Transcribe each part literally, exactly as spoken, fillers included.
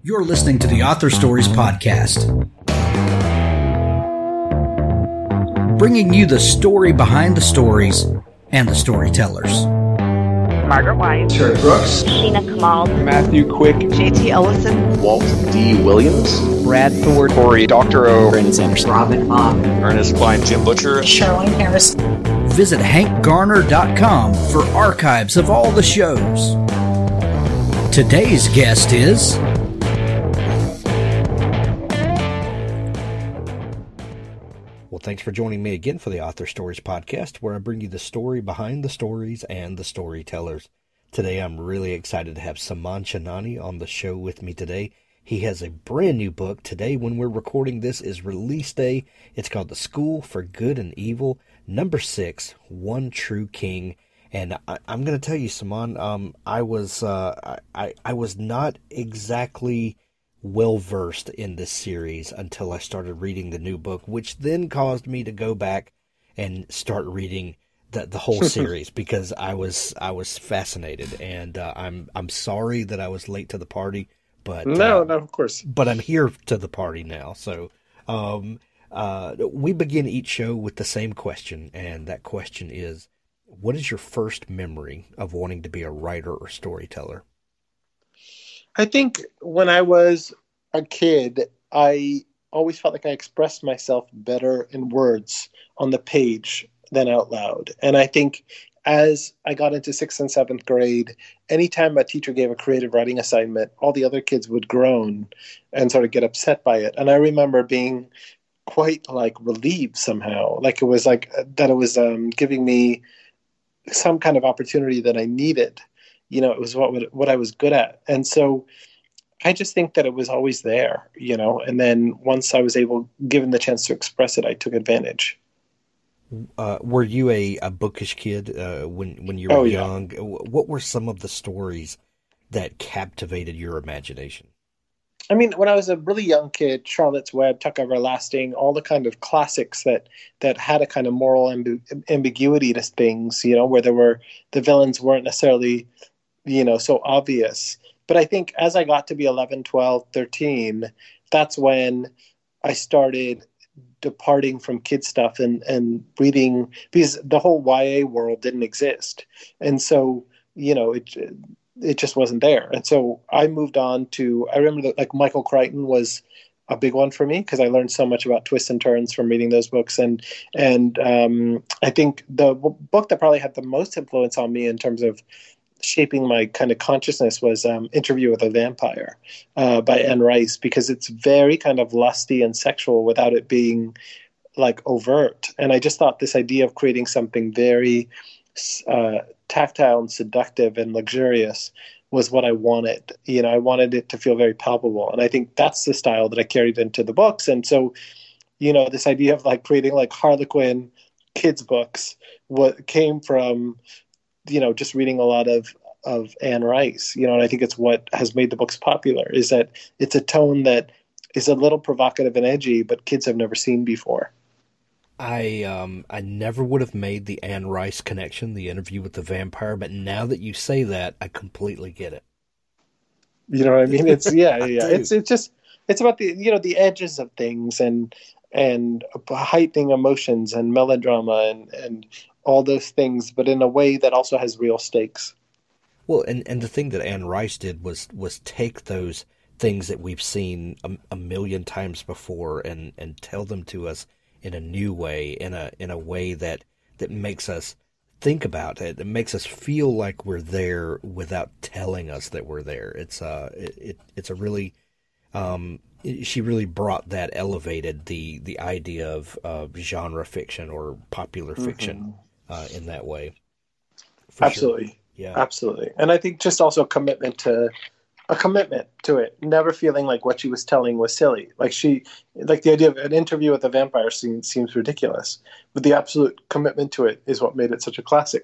You're listening to the Author Stories Podcast, bringing you the story behind the stories and the storytellers. Margaret White, Terry Brooks, Sheena Kamal, Matthew Quick, J T Ellison, Walt D. Williams, Brad Thor, Corey, Doctor O, Brandon Sanderson, Robin Mom, Ernest Klein, Jim Butcher, Sherwin Harris. Visit hank garner dot com for archives of all the shows. Today's guest is Well, thanks for joining me again for the Author Stories Podcast, where I bring you the story behind the stories and the storytellers. Today, I'm really excited to have Saman Chainani on the show with me today. He has a brand new book. Today, when we're recording this, is release day. It's called The School for Good and Evil, number six, One True King. And I, I'm going to tell you, Saman, um, I was uh, I, I was not exactly well-versed in this series until I started reading the new book, which then caused me to go back and start reading the the whole series because I was I was fascinated, and uh, I'm I'm sorry that I was late to the party, but no, uh, no, of course. But I'm here to the party now. So um, uh, we begin each show with the same question, and that question is, what is your first memory of wanting to be a writer or storyteller? I think when I was a kid, I always felt like I expressed myself better in words on the page than out loud. And I think as I got into sixth and seventh grade, anytime a teacher gave a creative writing assignment, all the other kids would groan and sort of get upset by it. And I remember being quite like relieved somehow, like it was like that it was um, giving me some kind of opportunity that I needed. You know, it was what what I was good at. And so I just think that it was always there, you know, and then once I was able, given the chance to express it, I took advantage. Uh, were you a, a bookish kid uh, when, when you were oh, yeah. young? What were some of the stories that captivated your imagination? I mean, when I was a really young kid, Charlotte's Web, Tuck Everlasting, all the kind of classics that that had a kind of moral amb- ambiguity to things, you know, where there were, the villains weren't necessarily, you know, so obvious. But I think as I got to be eleven, twelve, thirteen, that's when I started departing from kid stuff and, and reading, because the whole Y A world didn't exist. And so, you know, it it just wasn't there. And so I moved on to, I remember that like Michael Crichton was a big one for me because I learned so much about twists and turns from reading those books. And, and um, I think the book that probably had the most influence on me in terms of shaping my kind of consciousness was um, Interview with a Vampire uh, by Anne Rice, because it's very kind of lusty and sexual without it being like overt. And I just thought this idea of creating something very uh, tactile and seductive and luxurious was what I wanted. You know, I wanted it to feel very palpable. And I think that's the style that I carried into the books. And so, you know, this idea of like creating like Harlequin kids books, what came from, you know, just reading a lot of, of Anne Rice, you know, and I think it's what has made the books popular, is that it's a tone that is a little provocative and edgy, but kids have never seen before. I um I never would have made the Anne Rice connection, the Interview with the Vampire, but now that you say that, I completely get it. You know what I mean? It's yeah, yeah. It's it's just it's about the you know the edges of things and and heightening emotions and melodrama and and all those things, but in a way that also has real stakes. Well, and and the thing that Anne Rice did was was take those things that we've seen a, a million times before and and tell them to us in a new way, in a in a way that, that makes us think about it. It makes us feel like we're there without telling us that we're there. It's uh it, it it's a really um it, she really brought that, elevated the the idea of uh, genre fiction or popular fiction mm-hmm. uh, in that way. For Absolutely, sure. Yeah, absolutely. And I think just also commitment to. A commitment to it, never feeling like what she was telling was silly. Like she, like the idea of an interview with a vampire seems, seems ridiculous, but the absolute commitment to it is what made it such a classic.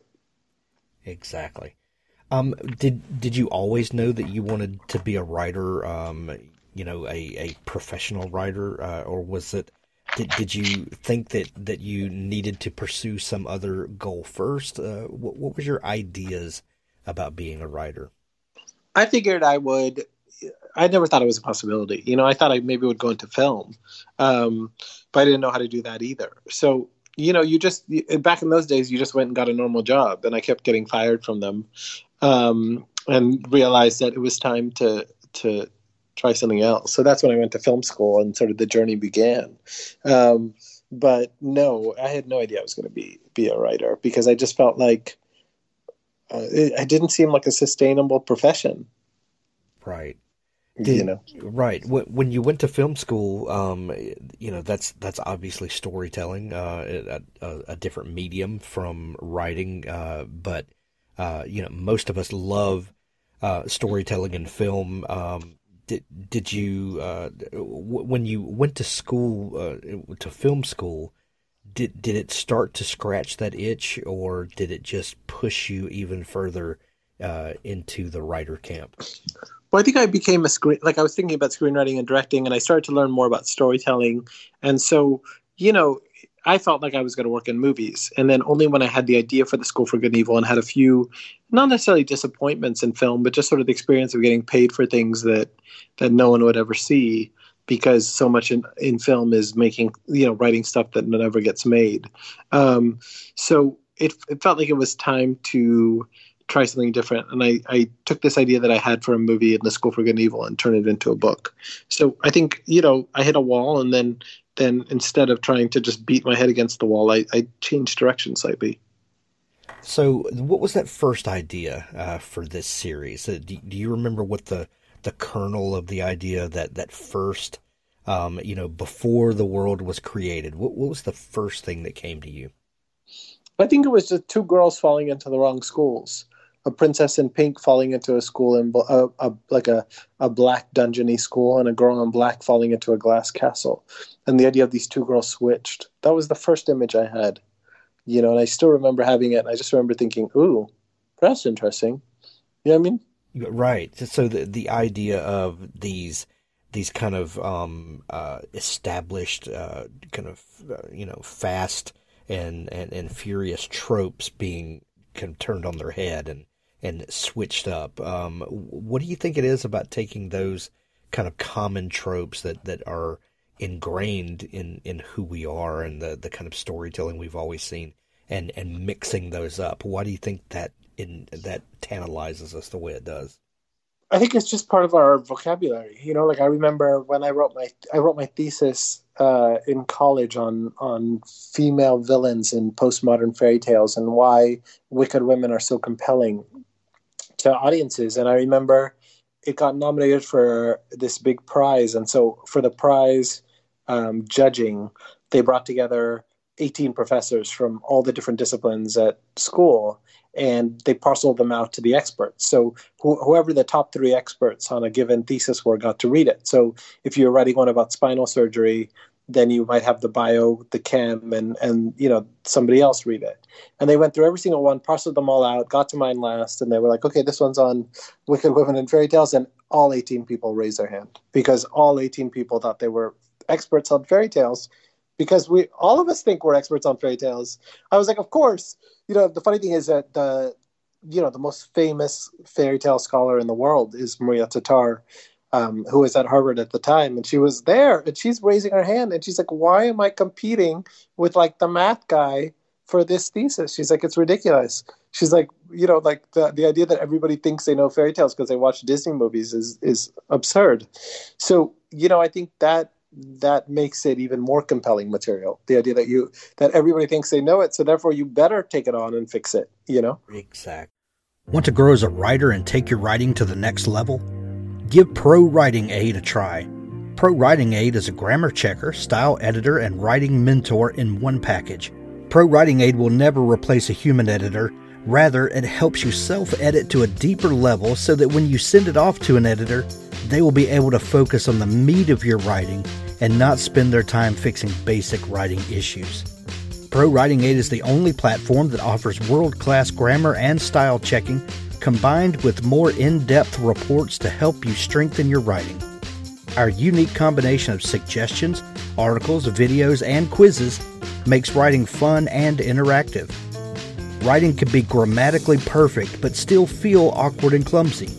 Exactly. Um, did did you always know that you wanted to be a writer? Um, you know, a, a professional writer, uh, or was it? Did did you think that, that you needed to pursue some other goal first? Uh, what what was your ideas about being a writer? I figured I would I never thought it was a possibility. You know, I thought I maybe would go into film, um, but I didn't know how to do that either. So, you know, you just, back in those days, you just went and got a normal job, and I kept getting fired from them, um, and realized that it was time to, to try something else. So that's when I went to film school and sort of the journey began. Um, but no, I had no idea I was going to be, be a writer, because I just felt like uh, it, it didn't seem like a sustainable profession. Right. Did, you know, right. When you went to film school, um, you know, that's that's obviously storytelling, uh, a, a different medium from writing. Uh, but uh, you know, most of us love uh, storytelling in film. Um, did did you uh, w- when you went to school uh, to film school? Did did it start to scratch that itch, or did it just push you even further uh, into the writer camp? Well, I think I became a screen, like I was thinking about screenwriting and directing, and I started to learn more about storytelling. And so, you know, I felt like I was going to work in movies. And then only when I had the idea for the School for Good and Evil and had a few, not necessarily disappointments in film, but just sort of the experience of getting paid for things that, that no one would ever see, because so much in, in film is making, you know, writing stuff that never gets made. Um, so it, it felt like it was time to try something different. And I, I took this idea that I had for a movie in the School for Good and Evil and turned it into a book. So I think, you know, I hit a wall, and then then instead of trying to just beat my head against the wall, I, I changed direction slightly. So what was that first idea uh, for this series? Uh, do, do you remember what the, the kernel of the idea, that, that first, um, you know, before the world was created, what, what was the first thing that came to you? I think it was just two girls falling into the wrong schools. A princess in pink falling into a school in a, a like a, a black dungeony school, and a girl in black falling into a glass castle. And the idea of these two girls switched. That was the first image I had, you know, and I still remember having it. And I just remember thinking, ooh, that's interesting. You know what I mean? Right. So the the idea of these these kind of um, uh, established uh, kind of uh, you know fast and, and, and furious tropes being kind of turned on their head and and switched up. Um, what do you think it is about taking those kind of common tropes that, that are ingrained in, in who we are and the, the kind of storytelling we've always seen, and, and mixing those up? Why do you think that in that tantalizes us the way it does? I think it's just part of our vocabulary. You know, like I remember when I wrote my I wrote my thesis uh, in college on on female villains in postmodern fairy tales and why wicked women are so compelling to audiences. And I remember it got nominated for this big prize. And so for the prize um, judging, they brought together eighteen professors from all the different disciplines at school, and they parceled them out to the experts. So wh- whoever the top three experts on a given thesis were got to read it. So if you're writing one about spinal surgery, then you might have the bio, the chem, and, and you know somebody else read it. And they went through every single one, parceled them all out, got to mine last, and they were like, okay, this one's on wicked women and fairy tales, and all eighteen people raised their hand, because all eighteen people thought they were experts on fairy tales, because we all of us think we're experts on fairy tales. I was like, of course. You know, the funny thing is that the, you know, the most famous fairy tale scholar in the world is Maria Tatar, um, who was at Harvard at the time. And she was there, and she's raising her hand. And she's like, why am I competing with, like, the math guy for this thesis? She's like, it's ridiculous. She's like, you know, like the, the idea that everybody thinks they know fairy tales because they watch Disney movies is is absurd. So, you know, I think that that makes it even more compelling material. The idea that you that everybody thinks they know it, so therefore you better take it on and fix it, you know? Exactly. Want to grow as a writer and take your writing to the next level? Give Pro Writing Aid a try. Pro Writing Aid is a grammar checker, style editor, and writing mentor in one package. Pro Writing Aid will never replace a human editor. Rather, it helps you self-edit to a deeper level so that when you send it off to an editor, they will be able to focus on the meat of your writing and not spend their time fixing basic writing issues. Pro Writing Aid is the only platform that offers world-class grammar and style checking, combined with more in-depth reports to help you strengthen your writing. Our unique combination of suggestions, articles, videos, and quizzes makes writing fun and interactive. Writing can be grammatically perfect but still feel awkward and clumsy.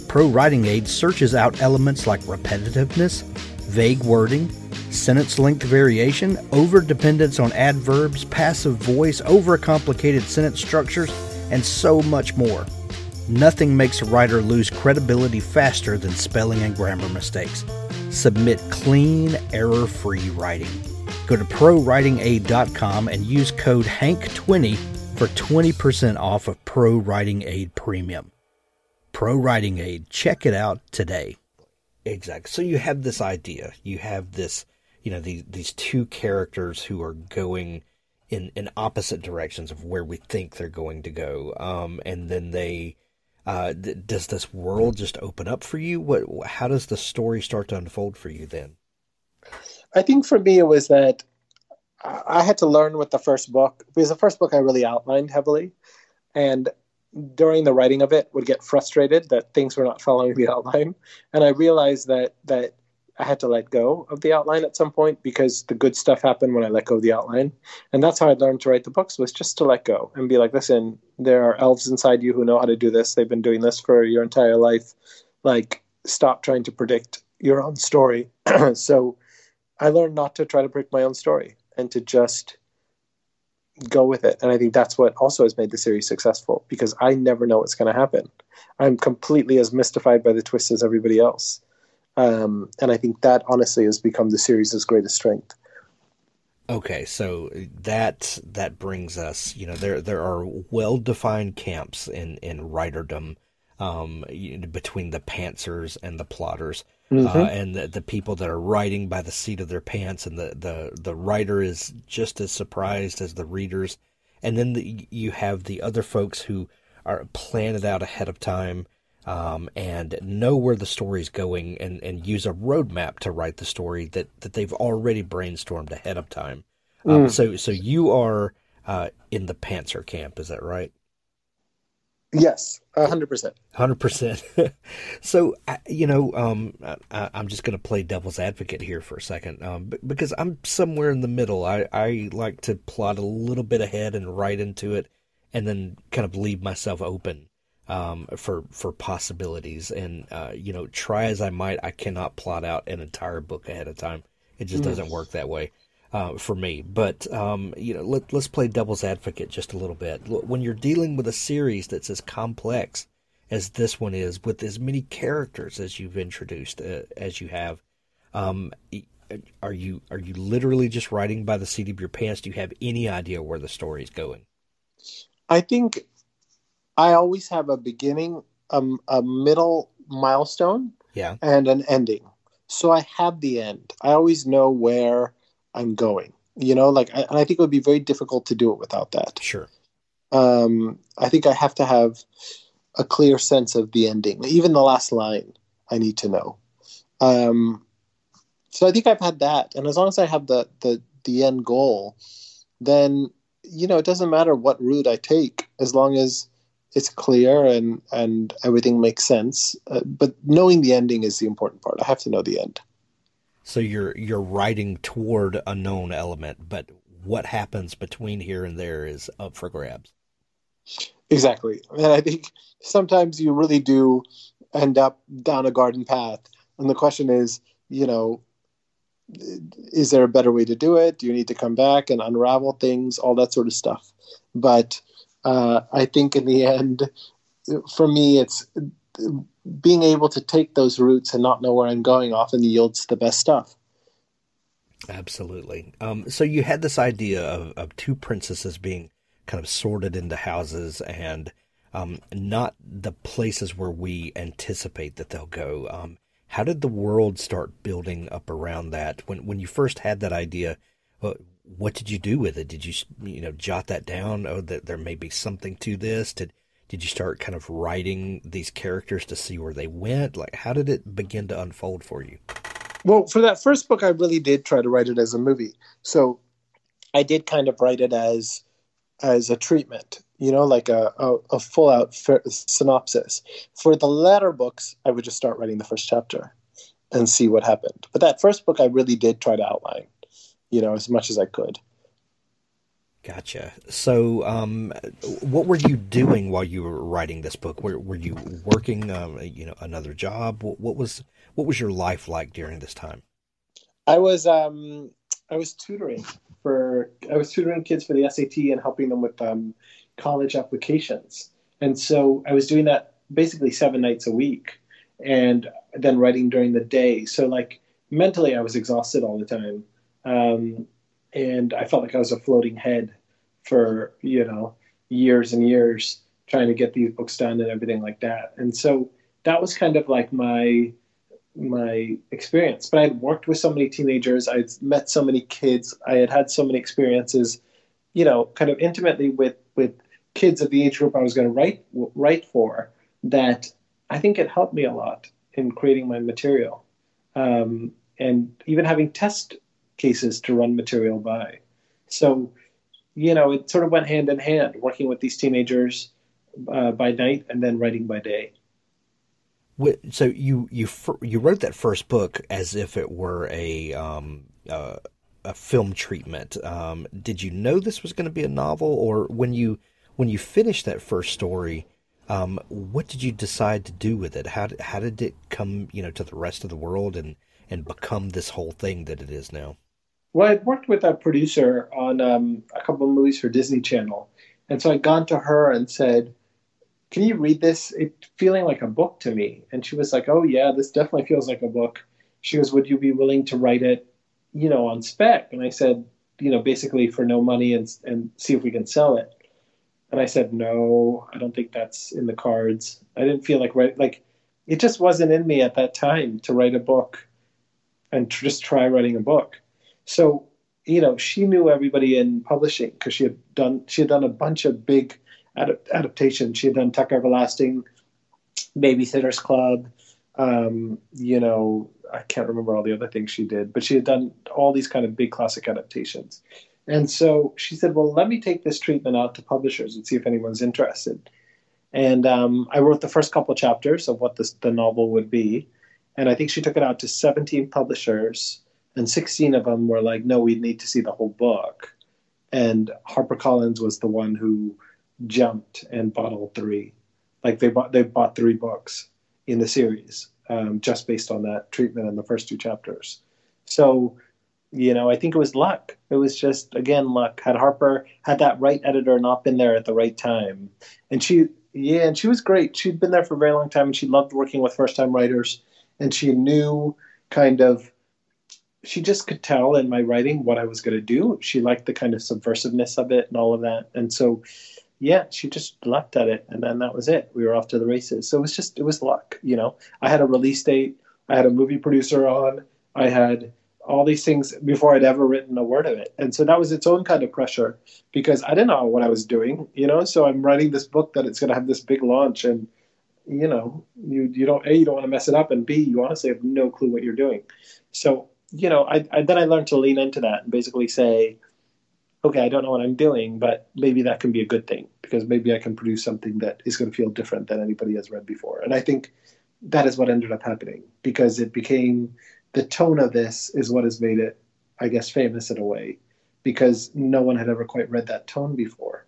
Pro Writing Aid searches out elements like repetitiveness, vague wording, sentence length variation, over-dependence on adverbs, passive voice, over-complicated sentence structures, and so much more. Nothing makes a writer lose credibility faster than spelling and grammar mistakes. Submit clean, error-free writing. Go to pro writing aid dot com and use code hank twenty for twenty percent off of Pro Writing Aid Premium. Pro Writing Aid. Check it out today. Exactly. So you have this idea. You have this, you know, these these two characters who are going in, in opposite directions of where we think they're going to go. Um, and then they, uh, th- does this world just open up for you? What? How does the story start to unfold for you then? I think for me it was that I had to learn with the first book, because the first book I really outlined heavily, and during the writing of it would get frustrated that things were not following the outline. And I realized that that I had to let go of the outline at some point, because the good stuff happened when I let go of the outline. And that's how I learned to write the books, was just to let go and be like, listen, there are elves inside you who know how to do this. They've been doing this for your entire life. Like, stop trying to predict your own story. So I learned not to try to predict my own story and to just go with it. And I think that's what also has made the series successful, because I never know what's going to happen. I'm completely as mystified by the twist as everybody else. Um, and I think that honestly has become the series' greatest strength. Okay, so that that brings us, you know, there there are well-defined camps in, in writerdom, um, between the pantsers and the plotters. Mm-hmm. Uh, and the, the people that are writing by the seat of their pants, and the, the, the writer is just as surprised as the readers. And then the, you have the other folks who are plan it out ahead of time, um, and know where the story's going, and, and use a roadmap to write the story that, that they've already brainstormed ahead of time. Um, mm. So so you are uh, in the pantser camp, is that right? Yes, one hundred percent. one hundred percent. So, you know, um, I, I'm just going to play devil's advocate here for a second, um, because I'm somewhere in the middle. I, I like to plot a little bit ahead and write into it, and then kind of leave myself open um, for for possibilities. And, uh, you know, try as I might, I cannot plot out an entire book ahead of time. It just mm. doesn't work that way. Uh, for me. But, um, you know, let, let's play devil's advocate just a little bit. When you're dealing with a series that's as complex as this one is, with as many characters as you've introduced, uh, as you have, um, are you are you literally just writing by the seat of your pants? Do you have any idea where the story's going? I think I always have a beginning, um, a middle milestone, yeah, and an ending. So I have the end. I always know where I'm going, you know, like, I, and I think it would be very difficult to do it without that. Sure. Um, I think I have to have a clear sense of the ending. Even the last line, I need to know. Um, so I think I've had that. And as long as I have the, the, the end goal, then, you know, it doesn't matter what route I take, as long as it's clear and, and everything makes sense. Uh, but knowing the ending is the important part. I have to know the end. So you're you're writing toward a known element, but what happens between here and there is up for grabs. Exactly. And I think sometimes you really do end up down a garden path. And the question is, you know, is there a better way to do it? Do you need to come back and unravel things? All that sort of stuff. But uh, I think in the end, for me, it's being able to take those routes and not know where I'm going often yields the best stuff. Absolutely. Um, so you had this idea of, of two princesses being kind of sorted into houses, and um, not the places where we anticipate that they'll go. Um, how did the world start building up around that? When when you first had that idea, uh, what did you do with it? Did you you know jot that down? Oh, that there may be something to this. Did Did you start kind of writing these characters to see where they went? Like, how did it begin to unfold for you? Well, for that first book, I really did try to write it as a movie. So I did kind of write it as as a treatment, you know, like a, a, a full-out f- synopsis. For the latter books, I would just start writing the first chapter and see what happened. But that first book, I really did try to outline, you know, as much as I could. Gotcha. So, um, what were you doing while you were writing this book? Were Were you working, um, you know, another job? What, what was what was your life like during this time? I was um, I was tutoring for I was tutoring kids for the S A T and helping them with um, college applications, and so I was doing that basically seven nights a week, and then writing during the day. So, like mentally, I was exhausted all the time. Um, And I felt like I was a floating head for, you know, years and years trying to get these books done and everything like that. And so that was kind of like my my experience. But I had worked with so many teenagers. I'd met so many kids. I had had so many experiences, you know, kind of intimately with, with kids of the age group I was going to write write for, that I think it helped me a lot in creating my material. Um, and even having test cases to run material by. So, you know, it sort of went hand in hand, working with these teenagers uh, by night and then writing by day. So you you you wrote that first book as if it were a um, uh, a film treatment. Um, did you know this was going to be a novel, or when you when you finished that first story, um, what did you decide to do with it? How did, how did it come, you know, to the rest of the world and and become this whole thing that it is now? Well, I'd worked with a producer on um, a couple of movies for Disney Channel. And so I'd gone to her and said, can you read this? It's feeling like a book to me. And she was like, oh, yeah, this definitely feels like a book. She goes, would you be willing to write it, you know, on spec? And I said, you know, basically for no money and, and see if we can sell it. And I said, no, I don't think that's in the cards. I didn't feel like writing, like, it just wasn't in me at that time to write a book and to just try writing a book. So, you know, she knew everybody in publishing because she had done she had done a bunch of big ad- adaptations. She had done Tuck Everlasting, Babysitter's Club, um, you know, I can't remember all the other things she did, but she had done all these kind of big classic adaptations. And so she said, well, let me take this treatment out to publishers and see if anyone's interested. And um, I wrote the first couple of chapters of what this, the novel would be. And I think she took it out to seventeen publishers. And sixteen of them were like, no, we need to see the whole book. And HarperCollins was the one who jumped and bought all three. Like they bought they bought three books in the series um, just based on that treatment in the first two chapters. So, you know, I think it was luck. It was just, again, luck. Had Harper had that right editor not been there at the right time. And she, yeah, and she was great. She'd been there for a very long time and she loved working with first-time writers. And she knew kind of, she just could tell in my writing what I was going to do. She liked the kind of subversiveness of it and all of that. And so, yeah, she just leapt at it. And then that was it. We were off to the races. So it was just, it was luck. You know, I had a release date. I had a movie producer on. I had all these things before I'd ever written a word of it. And so that was its own kind of pressure because I didn't know what I was doing, you know? So I'm writing this book that it's going to have this big launch and, you know, you, you don't, A, you don't want to mess it up. And B, you honestly have no clue what you're doing. So, you know, I, I then I learned to lean into that and basically say, okay, I don't know what I'm doing, but maybe that can be a good thing because maybe I can produce something that is going to feel different than anybody has read before. And I think that is what ended up happening because it became the tone of this is what has made it, I guess, famous in a way because no one had ever quite read that tone before.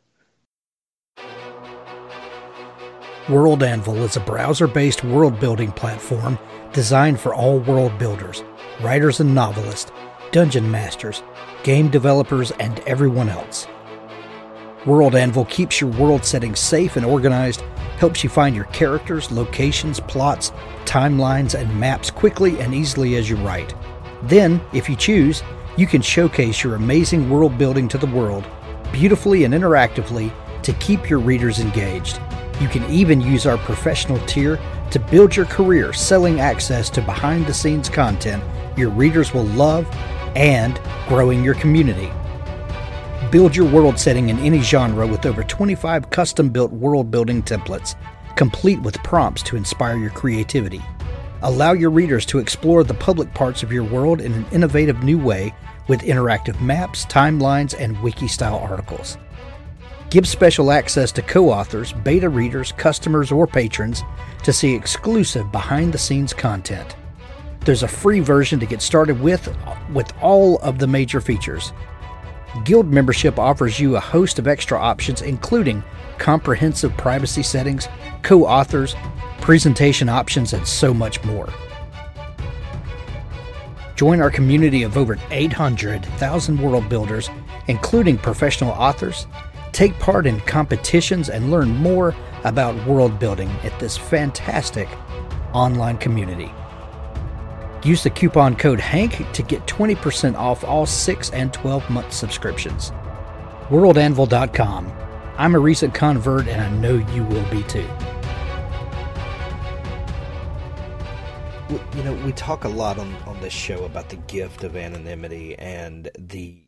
World Anvil is a browser-based world-building platform designed for all world builders, writers and novelists, dungeon masters, game developers, and everyone else. World Anvil keeps your world setting safe and organized, helps you find your characters, locations, plots, timelines, and maps quickly and easily as you write. Then, if you choose, you can showcase your amazing world building to the world, beautifully and interactively, to keep your readers engaged. You can even use our professional tier to build your career selling access to behind-the-scenes content your readers will love and growing your community. Build your world setting in any genre with over twenty-five custom-built world-building templates, complete with prompts to inspire your creativity. Allow your readers to explore the public parts of your world in an innovative new way with interactive maps, timelines, and wiki-style articles. Give special access to co-authors, beta readers, customers, or patrons to see exclusive behind-the-scenes content. There's a free version to get started with, with all of the major features. Guild membership offers you a host of extra options, including comprehensive privacy settings, co-authors, presentation options, and so much more. Join our community of over eight hundred thousand world builders, including professional authors. Take part in competitions and learn more about world building at this fantastic online community. Use the coupon code HANK to get twenty percent off all six and twelve month subscriptions. world anvil dot com. I'm a recent convert and I know you will be too. You know, we talk a lot on, on this show about the gift of anonymity, and the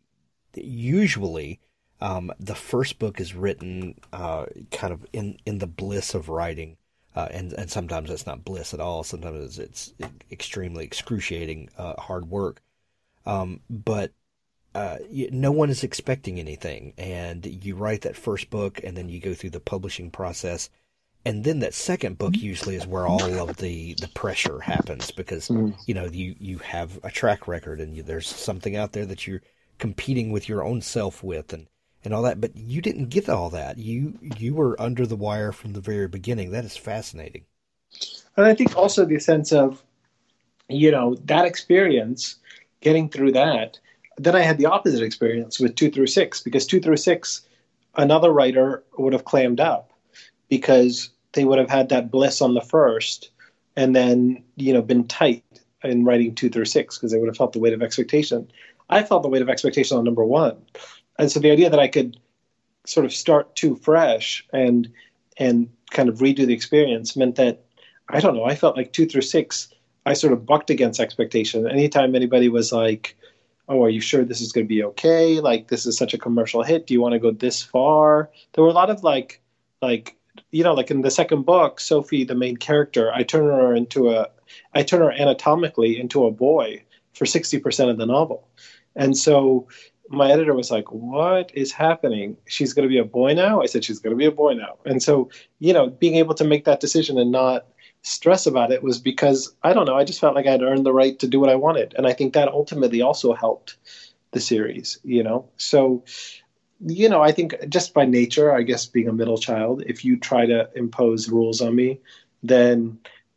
usually um, the first book is written uh, kind of in, in the bliss of writing. Uh, and, and sometimes it's not bliss at all. Sometimes it's, it's extremely excruciating, uh, hard work. Um, but, uh, you, no one is expecting anything. And you write that first book and then you go through the publishing process. And then that second book usually is where all of the, the pressure happens because, mm. you know, you, you have a track record and you, there's something out there that you're competing with your own self with and, and all that, but you didn't get all that. You you were under the wire from the very beginning. That is fascinating. And I think also the sense of, you know, that experience, getting through that. Then I had the opposite experience with two through six, because two through six, another writer would have clammed up because they would have had that bliss on the first and then, you know, been tight in writing two through six because they would have felt the weight of expectation. I felt the weight of expectation on number one. And so the idea that I could sort of start too fresh and and kind of redo the experience meant that, I don't know, I felt like two through six, I sort of bucked against expectation. Anytime anybody was like, oh, are you sure this is going to be okay? Like, this is such a commercial hit. Do you want to go this far? There were a lot of like, like, you know, like in the second book, Sophie, the main character, I turn her into a, I turn her anatomically into a boy for sixty percent of the novel. And so my editor was like, what is happening? She's going to be a boy now? I said, she's going to be a boy now. And so, you know, being able to make that decision and not stress about it was because, I don't know, I just felt like I had earned the right to do what I wanted. And I think that ultimately also helped the series, you know? So, you know, I think just by nature, I guess being a middle child, if you try to impose rules on me, then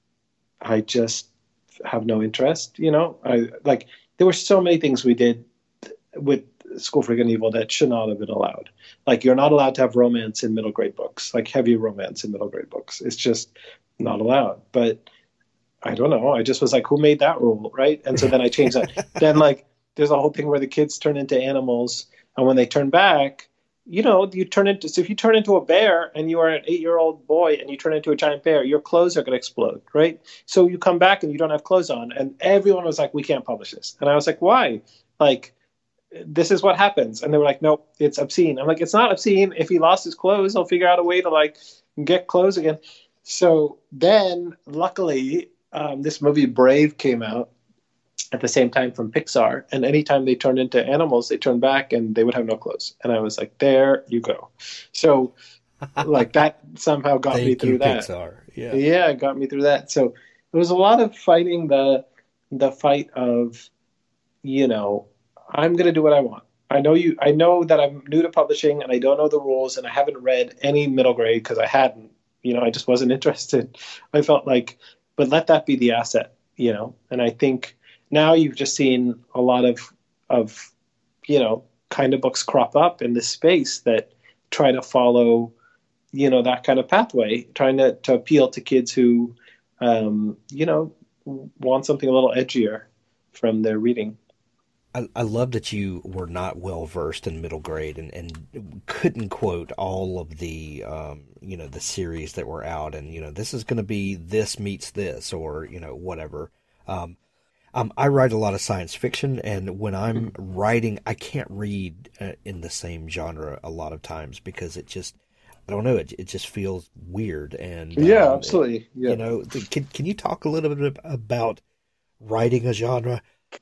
I just have no interest, you know? I like, there were so many things we did with School for Good and Evil that should not have been allowed. Like, you're not allowed to have romance in middle grade books, like heavy romance in middle grade books. It's just not allowed. But I don't know. I just was like, who made that rule, right? And so then I changed that. Then, like, there's a whole thing where the kids turn into animals, and when they turn back, you know, you turn into, so if you turn into a bear and you are an eight-year-old boy and you turn into a giant bear, your clothes are going to explode, right? So you come back and you don't have clothes on, and everyone was like, we can't publish this. And I was like, why? Like, this is what happens. And they were like, nope, it's obscene. I'm like, it's not obscene. If he lost his clothes, he'll figure out a way to like get clothes again. So then luckily, um, this movie Brave came out at the same time from Pixar. And anytime they turned into animals, they turned back and they would have no clothes. And I was like, there you go. So like that somehow got me through that. Pixar. Yeah. Yeah, it got me through that. So it was a lot of fighting the, the fight of, you know, I'm going to do what I want. I know you. I know that I'm new to publishing and I don't know the rules and I haven't read any middle grade because I hadn't. You know, I just wasn't interested. I felt like, but let that be the asset. You know, and I think now you've just seen a lot of of you know kind of books crop up in this space that try to follow you know that kind of pathway, trying to to appeal to kids who um, you know want something a little edgier from their reading. I, I love that you were not well versed in middle grade and, and couldn't quote all of the um, you know the series that were out and you know this is going to be this meets this or you know whatever. Um, um, I write a lot of science fiction, and when I'm writing, I can't read uh, in the same genre a lot of times because it just I don't know it it just feels weird and yeah, um, absolutely. It, yeah. You know, can can you talk a little bit about writing a genre?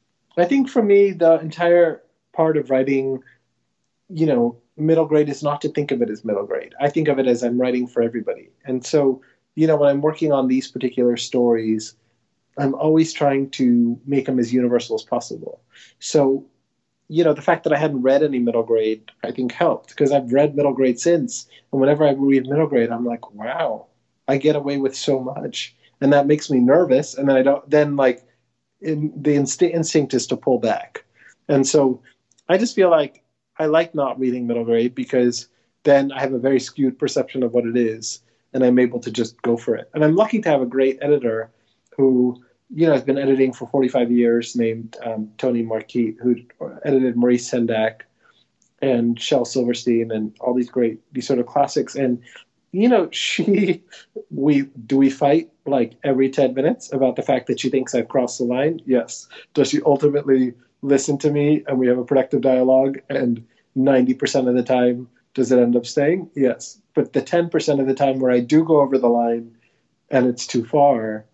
I think for me, the entire part of writing, you know, middle grade is not to think of it as middle grade. I think of it as I'm writing for everybody. And so, you know, when I'm working on these particular stories, I'm always trying to make them as universal as possible. So, you know, the fact that I hadn't read any middle grade, I think helped, because I've read middle grade since. And whenever I read middle grade, I'm like, wow, I get away with so much. And that makes me nervous. And then I don't, then like in, the inst- instinct is to pull back. And so I just feel like I like not reading middle grade, because then I have a very skewed perception of what it is, and I'm able to just go for it. And I'm lucky to have a great editor who, you know, has been editing for forty-five years, named um, Tony Marquis, who edited Maurice Sendak and Shel Silverstein and all these great, these sort of classics. And, you know, she, we, do we fight like every ten minutes about the fact that she thinks I've crossed the line? Yes. Does she ultimately listen to me and we have a productive dialogue? And ninety percent of the time, does it end up staying? Yes. But the ten percent of the time where I do go over the line and it's too far,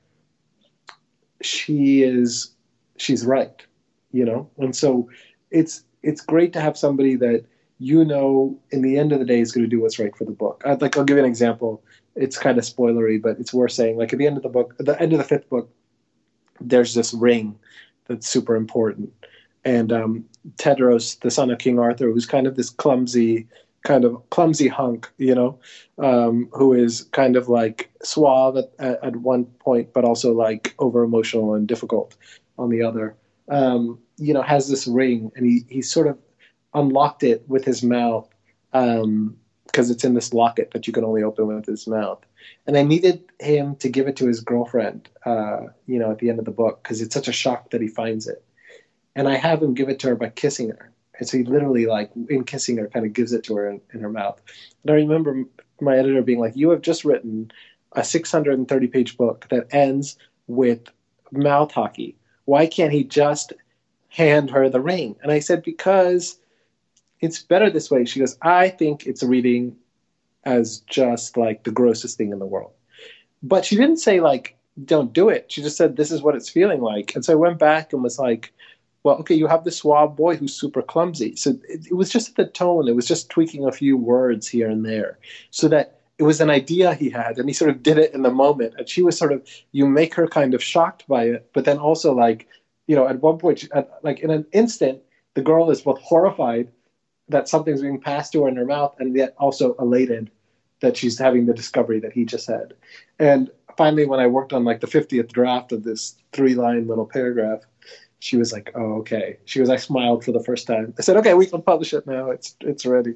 she is, she's right, you know? And so it's, it's great to have somebody that, you know, in the end of the day is going to do what's right for the book. I'd like, I'll give you an example. It's kind of spoilery, but it's worth saying. Like at the end of the book, at the end of the fifth book, there's this ring that's super important. And um, Tedros, the son of King Arthur, who's kind of this clumsy, kind of clumsy hunk, you know, um, who is kind of like suave at, at one point, but also like over emotional and difficult on the other, um, you know, has this ring, and he, he sort of unlocked it with his mouth, um, because it's in this locket that you can only open with his mouth. And I needed him to give it to his girlfriend, uh, you know, at the end of the book, because it's such a shock that he finds it. And I have him give it to her by kissing her. And so he literally, like, in kissing her, kind of gives it to her in, in her mouth. And I remember my editor being like, you have just written a six hundred thirty page book that ends with mouth hockey. Why can't he just hand her the ring? And I said, because it's better this way. She goes, I think it's reading as just like the grossest thing in the world. But she didn't say, like, don't do it. She just said, this is what it's feeling like. And so I went back and was like, well, okay, you have this suave boy who's super clumsy. So it, it was just the tone. It was just tweaking a few words here and there, so that it was an idea he had, and he sort of did it in the moment. And she was sort of, you make her kind of shocked by it, but then also, like, you know, at one point, at, like in an instant, the girl is both horrified that something's being passed to her in her mouth, and yet also elated that she's having the discovery that he just had. And finally, when I worked on like the fiftieth draft of this three-line little paragraph, she was like, oh, okay. She was, I smiled for the first time. I said, okay, we can publish it now. It's it's ready.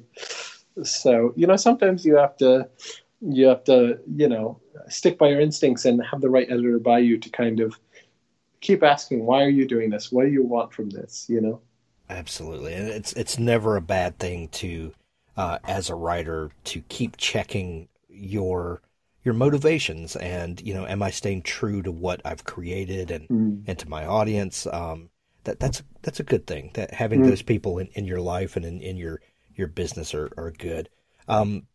So, you know, sometimes you have to, you have to, you know, stick by your instincts and have the right editor by you to kind of keep asking, why are you doing this? What do you want from this? You know? Absolutely. And it's, it's never a bad thing to, uh, as a writer, to keep checking your, your motivations and, you know, am I staying true to what I've created and, mm. and to my audience? Um, that that's, that's a good thing, that having mm. those people in, in your life and in, in your, your business are, are good. Um,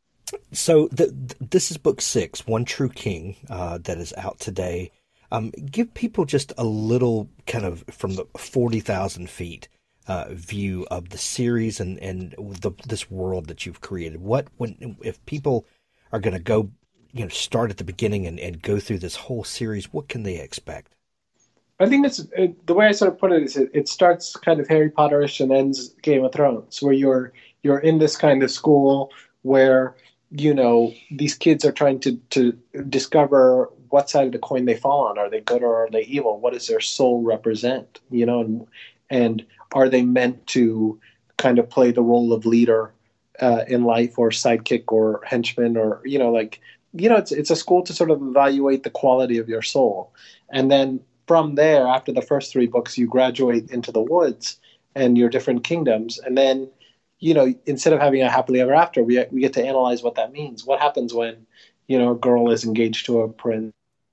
so the, the, this is book six, One True King, uh, that is out today. Um, give people just a little kind of from the forty thousand feet, uh, view of the series and, and the, this world that you've created. What, when, if people are going to go, you know, start at the beginning and, and go through this whole series, what can they expect? I think it's it, the way I sort of put it is it, it starts kind of Harry Potterish and ends Game of Thrones, where you're you're in this kind of school where, you know, these kids are trying to to discover what side of the coin they fall on. Are they good or are they evil? What does their soul represent? You know, and and are they meant to kind of play the role of leader uh, in life, or sidekick, or henchman, or, you know, like, you know, it's it's a school to sort of evaluate the quality of your soul. And then from there, after the first three books, you graduate into the woods and your different kingdoms. And then, you know, instead of having a happily ever after, we we get to analyze what that means. What happens when, you know, a girl is engaged to a prince?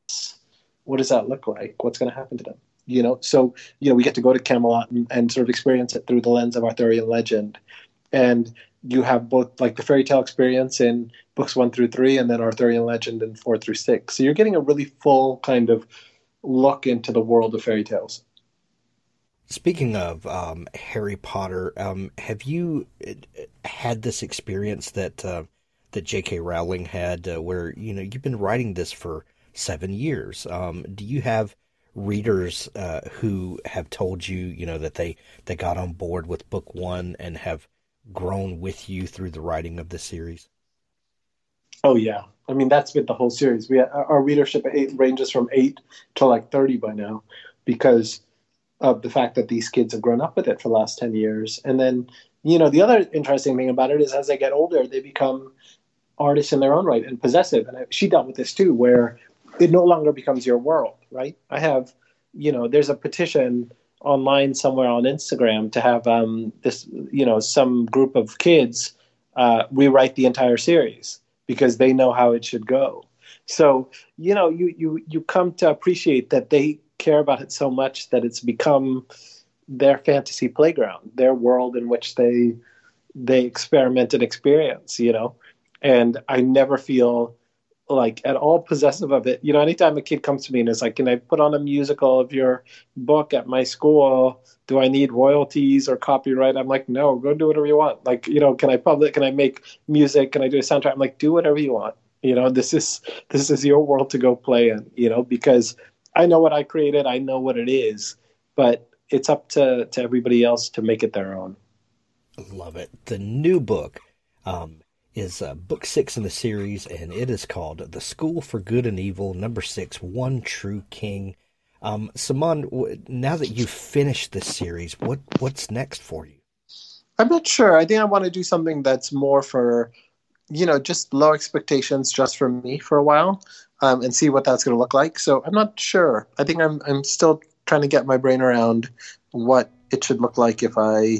What does that look like? What's going to happen to them? You know, so, you know, we get to go to Camelot and, and sort of experience it through the lens of Arthurian legend. And you have both like the fairy tale experience in books one through three, and then Arthurian legend in four through six. So you're getting a really full kind of look into the world of fairy tales. Speaking of um, Harry Potter, um, have you had this experience that uh, that J K. Rowling had, uh, where, you know, you've been writing this for seven years? Um, do you have readers uh, who have told you, you know, that they, they got on board with book one and have grown with you through the writing of the series? Oh yeah, I mean that's been the whole series. We our readership eight ranges from eight to like thirty by now, because of the fact that these kids have grown up with it for the last ten years. And then, you know, the other interesting thing about it is as they get older, they become artists in their own right and possessive. And I, she dealt with this too, where it no longer becomes your world, right? I have, you know, there's a petition online somewhere on Instagram to have um, this, you know, some group of kids uh, rewrite the entire series because they know how it should go. So, you know, you you you come to appreciate that they care about it so much that it's become their fantasy playground, their world in which they they experiment and experience, you know. And I never feel like at all possessive of it. You know, anytime a kid comes to me and is like, can I put on a musical of your book at my school? Do I need royalties or copyright? I'm like, no, go do whatever you want. Like, you know, can I public, can I make music? Can I do a soundtrack? I'm like, do whatever you want. You know, this is, this is your world to go play in, you know, because I know what I created. I know what it is, but it's up to, to everybody else to make it their own. Love it. The new book, um, is uh, book six in the series, and it is called The School for Good and Evil, number six, One True King. Um, Saman, w- now that you've finished this series, what what's next for you? I'm not sure. I think I want to do something that's more for, you know, just low expectations just for me for a while, um, and see what that's going to look like. So I'm not sure. I think I'm I'm still trying to get my brain around what it should look like if I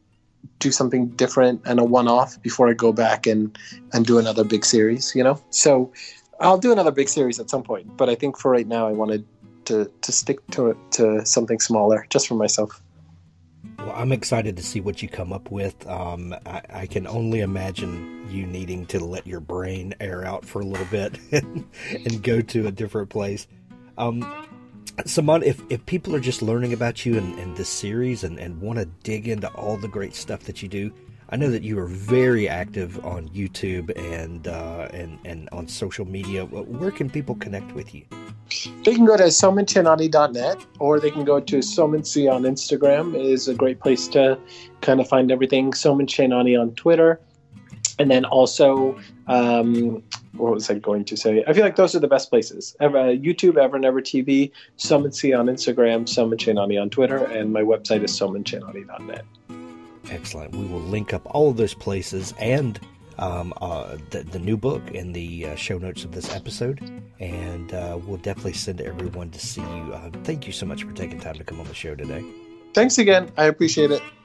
do something different and a one-off before I go back and, and do another big series, you know? So I'll do another big series at some point, but I think for right now I wanted to, to stick to it, to something smaller, just for myself. Well, I'm excited to see what you come up with. Um, I, I can only imagine you needing to let your brain air out for a little bit and, and go to a different place. Um, Saman, if, if people are just learning about you and, and this series and, and want to dig into all the great stuff that you do, I know that you are very active on YouTube and uh, and, and on social media. Where can people connect with you? They can go to soman chenani dot net, or they can go to Somancy on Instagram. It is a great place to kind of find everything. Soman Chenani on Twitter. And then also, um, what was I going to say? I feel like those are the best places. Ever, YouTube, Ever Never T V, Somancy on Instagram, Soman Chenani on Twitter, and my website is soman chenani dot net. Excellent. We will link up all of those places and um, uh, the, the new book in the uh, show notes of this episode. And uh, we'll definitely send everyone to see you. Uh, thank you so much for taking time to come on the show today. Thanks again. I appreciate it.